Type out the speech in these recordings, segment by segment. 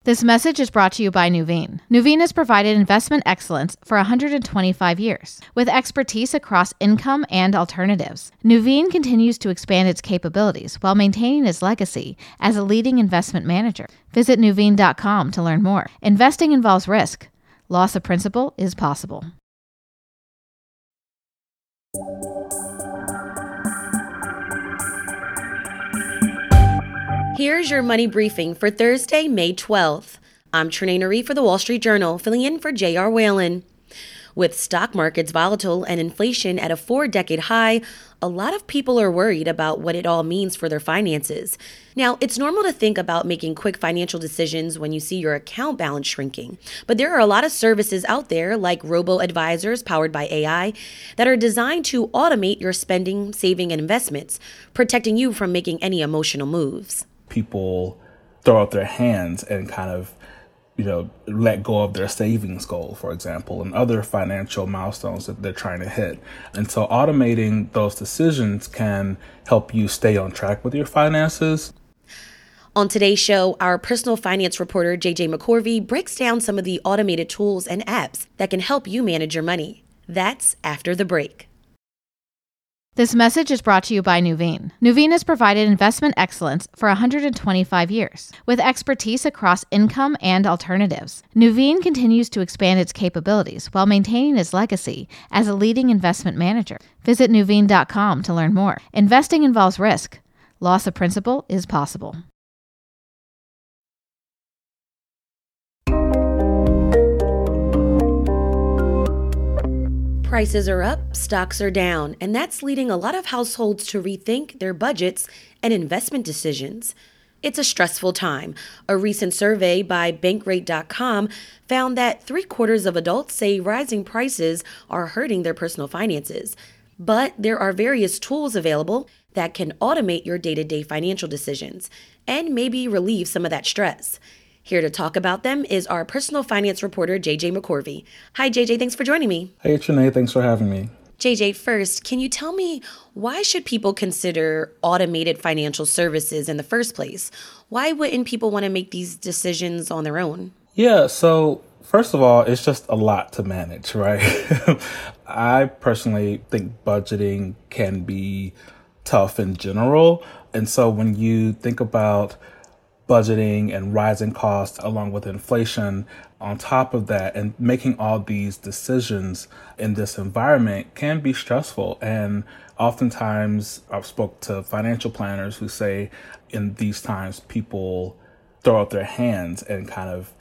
This message is brought to you by Nuveen. Nuveen has provided investment excellence for 125 years, with expertise across income and alternatives. Nuveen continues to expand its capabilities while maintaining its legacy as a leading investment manager. Visit Nuveen.com to learn more. Investing involves risk. Loss of principal is possible. Here's your money briefing for Thursday, May 12th. I'm Trenae Nuri for the Wall Street Journal, filling in for J.R. Whalen. With stock markets volatile and inflation at a 4-decade high, a lot of people are worried about what it all means for their finances. Now, it's normal to think about making quick financial decisions when you see your account balance shrinking. But there are a lot of services out there, like robo-advisors powered by AI, that are designed to automate your spending, saving, and investments, protecting you from making any emotional moves. People throw up their hands and kind of, let go of their savings goal, for example, and other financial milestones that they're trying to hit. And so automating those decisions can help you stay on track with your finances. On today's show, our personal finance reporter, JJ McCorvey, breaks down some of the automated tools and apps that can help you manage your money. That's after the break. This message is brought to you by Nuveen. Nuveen has provided investment excellence for 125 years, with expertise across income and alternatives. Nuveen continues to expand its capabilities while maintaining its legacy as a leading investment manager. Visit Nuveen.com to learn more. Investing involves risk. Loss of principal is possible. Prices are up, stocks are down, and that's leading a lot of households to rethink their budgets and investment decisions. It's a stressful time. A recent survey by Bankrate.com found that 3/4 of adults say rising prices are hurting their personal finances. But there are various tools available that can automate your day-to-day financial decisions and maybe relieve some of that stress. Here to talk about them is our personal finance reporter, JJ McCorvey. Hi, JJ. Thanks for joining me. Hey, Trenae. Thanks for having me. JJ, first, can you tell me why should people consider automated financial services in the first place? Why wouldn't people want to make these decisions on their own? Yeah, so first of all, it's just a lot to manage, right? I personally think budgeting can be tough in general. And so when you think about budgeting and rising costs along with inflation on top of that, and making all these decisions in this environment can be stressful. And oftentimes I've spoke to financial planners who say in these times people throw up their hands and kind of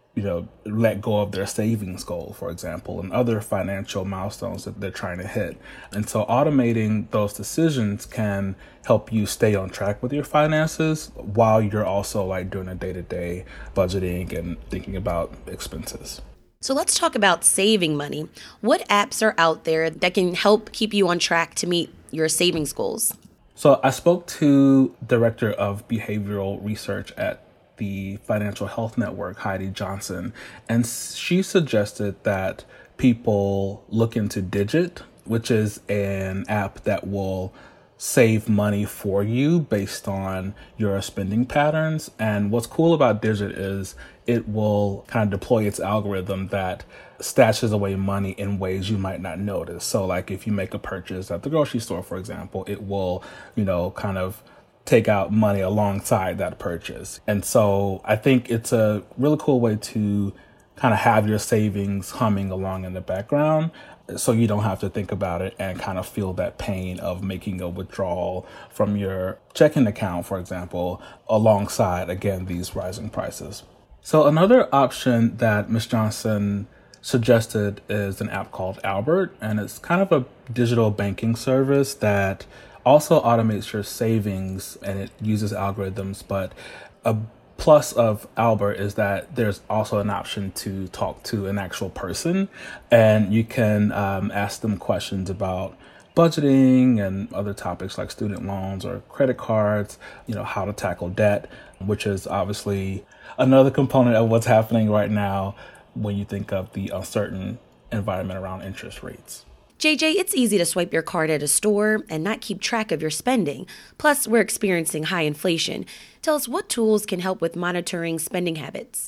let go of their savings goal, for example, and other financial milestones that they're trying to hit. And so automating those decisions can help you stay on track with your finances while you're also doing a day-to-day budgeting and thinking about expenses. So let's talk about saving money. What apps are out there that can help keep you on track to meet your savings goals? So I spoke to Director of Behavioral Research at the Financial Health Network, Heidi Johnson, and she suggested that people look into Digit, which is an app that will save money for you based on your spending patterns. And what's cool about Digit is it will kind of deploy its algorithm that stashes away money in ways you might not notice. So if you make a purchase at the grocery store, for example, it will, kind of take out money alongside that purchase. And so I think it's a really cool way to kind of have your savings humming along in the background so you don't have to think about it and kind of feel that pain of making a withdrawal from your checking account, for example, alongside, again, these rising prices. So another option that Ms. Johnson suggested is an app called Albert, and it's kind of a digital banking service that also automates your savings, and it uses algorithms. But a plus of Albert is that there's also an option to talk to an actual person, and you can ask them questions about budgeting and other topics like student loans or credit cards, how to tackle debt, which is obviously another component of what's happening right now when you think of the uncertain environment around interest rates. JJ, it's easy to swipe your card at a store and not keep track of your spending. Plus, we're experiencing high inflation. Tell us what tools can help with monitoring spending habits.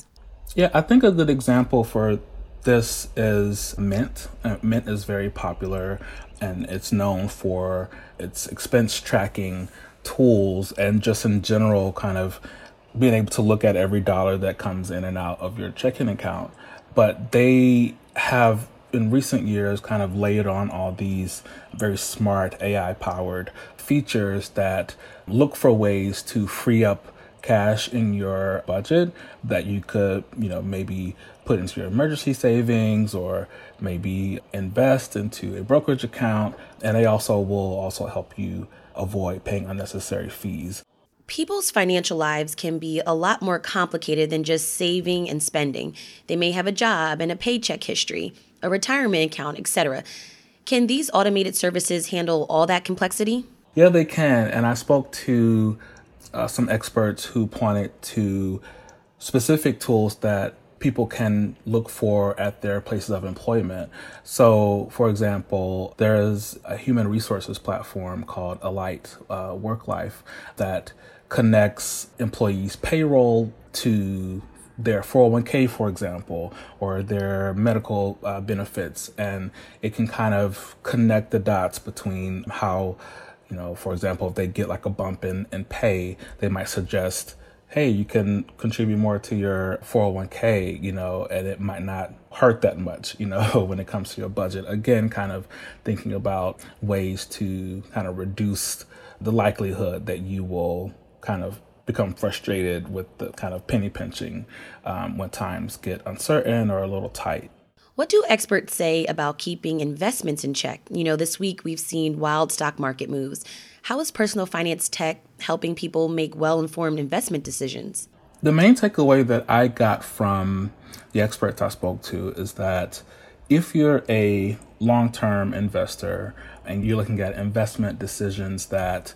Yeah, I think a good example for this is Mint. Mint is very popular and it's known for its expense tracking tools and just in general kind of being able to look at every dollar that comes in and out of your checking account. But they have in recent years kind of layered on all these very smart AI powered features that look for ways to free up cash in your budget that you could, maybe put into your emergency savings or maybe invest into a brokerage account. And they also will also help you avoid paying unnecessary fees. People's financial lives can be a lot more complicated than just saving and spending. They may have a job and a paycheck history, a retirement account, etc. Can these automated services handle all that complexity? Yeah, they can. And I spoke to some experts who pointed to specific tools that people can look for at their places of employment. So, for example, there's a human resources platform called Alight WorkLife that connects employees' payroll to their 401k, for example, or their medical benefits. And it can kind of connect the dots between how, for example, if they get like a bump in pay, they might suggest, hey, you can contribute more to your 401k, and it might not hurt that much, when it comes to your budget. Again, kind of thinking about ways to kind of reduce the likelihood that you will kind of become frustrated with the kind of penny pinching when times get uncertain or a little tight. What do experts say about keeping investments in check? This week we've seen wild stock market moves. How is personal finance tech helping people make well-informed investment decisions? The main takeaway that I got from the experts I spoke to is that if you're a long-term investor and you're looking at investment decisions that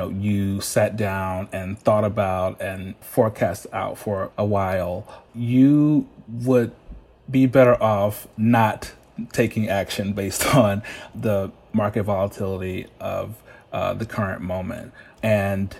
you sat down and thought about and forecast out for a while, you would be better off not taking action based on the market volatility of the current moment. And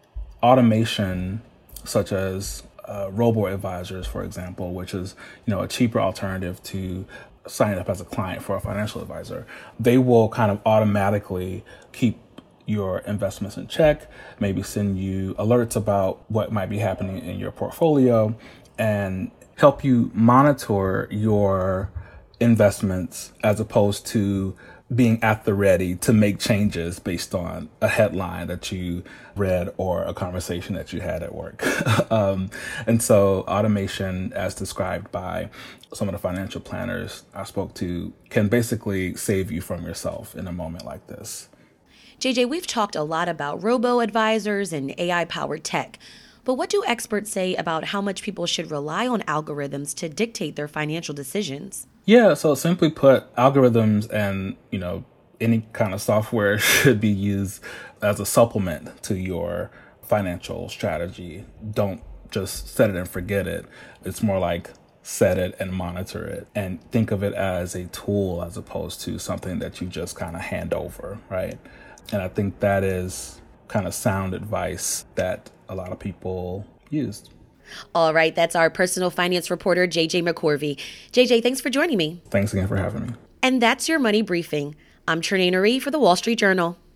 automation, such as robo-advisors, for example, which is a cheaper alternative to signing up as a client for a financial advisor, they will kind of automatically keep your investments in check, maybe send you alerts about what might be happening in your portfolio, and help you monitor your investments as opposed to being at the ready to make changes based on a headline that you read or a conversation that you had at work. And so automation, as described by some of the financial planners I spoke to, can basically save you from yourself in a moment like this. JJ, we've talked a lot about robo-advisors and AI-powered tech, but what do experts say about how much people should rely on algorithms to dictate their financial decisions? Yeah, so simply put, algorithms and, any kind of software should be used as a supplement to your financial strategy. Don't just set it and forget it. It's more like set it and monitor it and think of it as a tool as opposed to something that you just kind of hand over, right? And I think that is kind of sound advice that a lot of people used. All right, that's our personal finance reporter, JJ McCorvey. JJ, thanks for joining me. Thanks again for having me. And that's your Money Briefing. I'm Trenae Nuri for the Wall Street Journal.